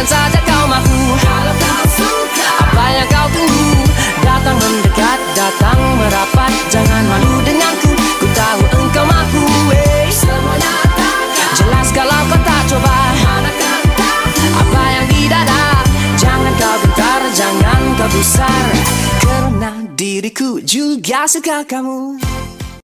katakan saja kau mahu. Kalau kau suka, apa yang kau tunggu? Datang mendekat, datang merapat, jangan malu denganku. Ku tahu engkau mampu, semuanya takkan. Jelas kalau kau tak coba, manakan apa yang di dada. Jangan kau gentar, jangan kau gusar, karena diriku juga suka kamu.